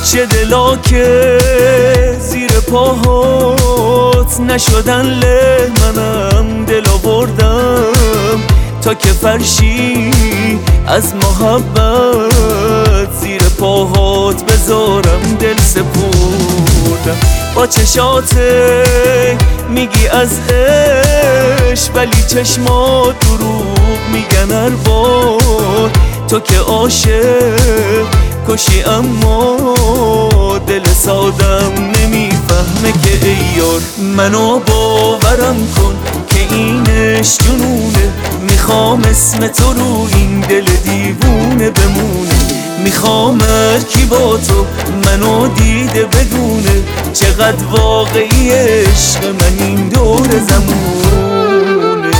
چه دلا که زیر پاهات نشدن له، منم دل آوردم تا که فرشی از محبت زیر پاهات بذارم. دل سپردم با چشاته میگی از عشق، ولی چشمات دروغ میگن هر بار. تو که عاشق کشی اما دل سادم نمیفهمه که ای یار. منو باورم کن که اینش جنونه، میخوام اسم تو رو این دل دیوونه بمونه. میخوام کی با تو منو دیده بدونه، چقدر واقعی عشق من این دور زمونه.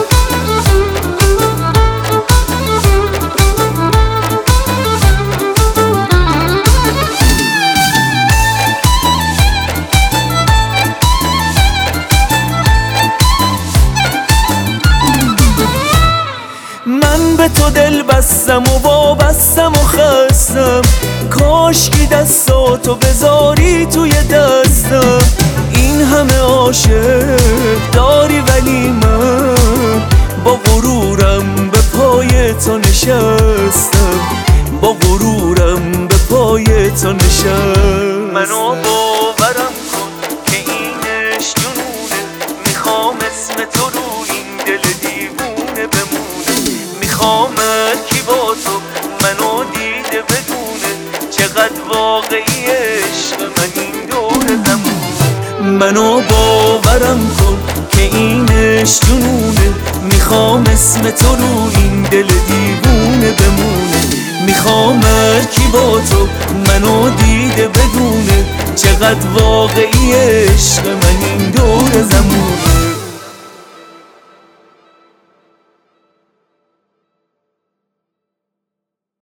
من به تو دل بستم و وابستم و خستم، کاشکی دستاتو بذاری توی دستم. این همه عاشق داری ولی من با غرورم به پای تو نشستم، با غرورم به پای تو نشستم. منو باورم کن که اینش جنونه، میخوام اسم تو رو این دل دیوونه بمونه. میخوام کی با تو منو دیده بدونه، چقدر واقعی عشق من این دور زمونه. منو باورم کن که اینش جنونه، میخوام اسم تو رو این دل دیوونه بمونه. میخوام کی با تو منو دیده بدونه، چقدر واقعی عشق من این